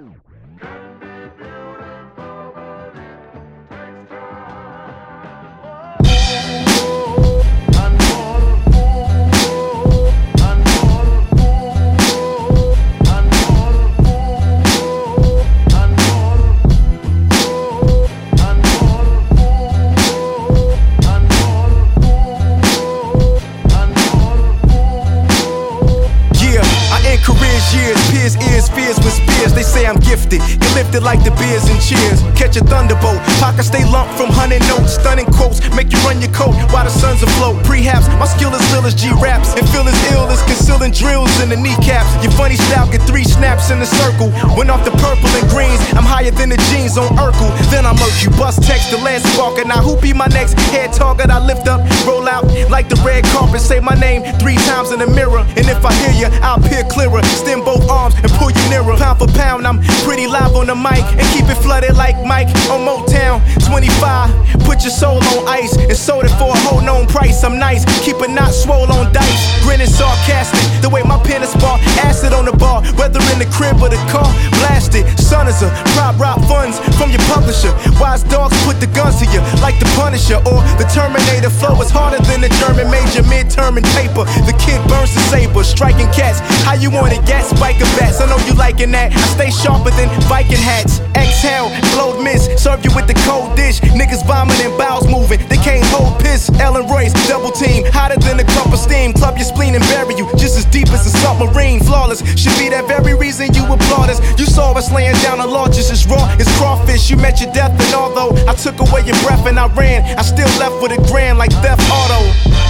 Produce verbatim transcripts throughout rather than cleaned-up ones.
Peers, ears, fears with spears. They say I'm gifted, get lifted like the beers and cheers. Catch a thunderbolt, pockets stay lumped from hundred notes. Stunning quotes, make you run your coat while the sun's afloat. Prehaps, my skill is real as G-raps, and feel as ill as concealing drills in the kneecaps. Your funny style get three snaps in a circle. Went off the purple and greens, I'm higher than the jeans on Urkel. Then I murk you, bust text the last sparker. Now who be my next head target? I lift up, roll out like the red carpet. Say my name three times in the mirror, and if I hear you, I'll peer clearer. Extend both arms and pull you nearer. Pound for pound, I'm pretty live on the mic and keep it flooded like Mike on Motown. twenty-five, put your soul on ice and sold it for a whole known price. I'm nice, keep it not swole on dice. Grinning sarcastic, the way my pen is spark acid on the bar, whether in the crib or the car. Blasted, son is a prop rock funds from your publisher. Wise dogs put the guns to you like the Punisher or the Terminator. Flow is harder than the German major midterm and paper. The kid burns the saber, striking cats. How you want it? Gas, spiker bats. I know you liking that. I stay sharper than Viking hats. Exhale, blowed mist, serve you with the cold dish. Niggas vomiting, bowels moving, they can't hold piss. Ellen Royce, double team, hotter than a cup of steam. Club your spleen and bury you just as deep as a submarine. Flawless, should be that very reason you applaud us. You saw us laying down a law just as raw as crawfish. You met your death, and although I took away your breath and I ran, I still left with a grand like Theft Auto.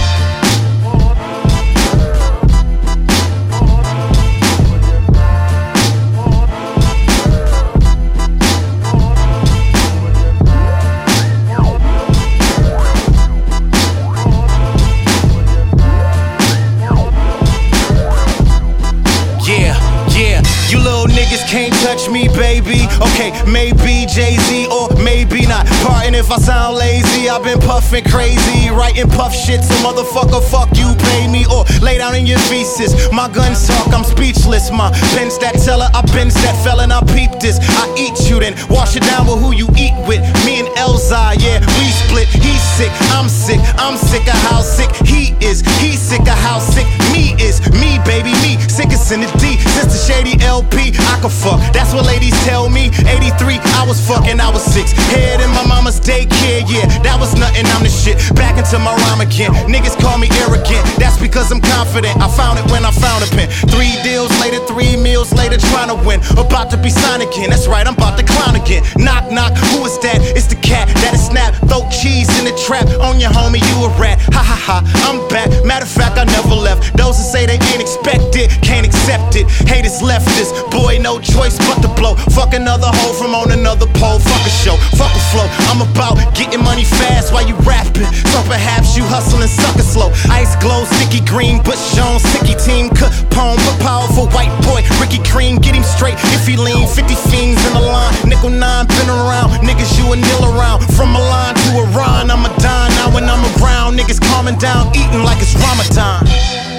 You little niggas can't touch me, baby. Okay, maybe Jay-Z or maybe not. Pardon if I sound lazy, I've been puffin' crazy, writing puff shit, so motherfucker, fuck you, pay me or lay down in your feces. My guns talk, I'm speechless. My pen's that teller, I bench that felon, I peep this. I eat you, then wash it down with who you eat with. Me and Elzai, yeah, we split. He's sick, I'm sick, I'm sick of how sick he is. He's sick of how sick me is. Me, baby, me, sickest in the D. Since the shady L P, I could fuck, that's what ladies tell me. Eighty-three, I was fucking, I was six. Head in my mama's daycare, yeah, that was nothing, I'm the shit. Back into my rhyme again, niggas call me arrogant. That's because I'm confident, I found it when I found a pen. Three deals later, three meals later, trying to win. About to be signed again, that's right, I'm about to clown again. Knock, knock, who is that? It's the cat, that is Snap. Throw cheese in the trap, on your homie, you a rat. Ha ha ha, I'm back, matter of fact, I never left. Those who say they ain't expect it, can't accept it. Haters left this, boy, no choice but to blow. Fuck another hoe from on another pole. Fuck a show, fuck a flow. I'm about getting money fast while you rapping. So perhaps you hustling sucker slow. Ice glow, sticky green, Butch Jones, sticky team. Capone, but powerful white boy. Ricky Green, get him straight if he lean. Fifty fiends in the line, nickel nine, been around. Niggas you a nil around. From Milan to Iran, I'm a dime. Now when I'm around, niggas calming down, eating like it's Ramadan.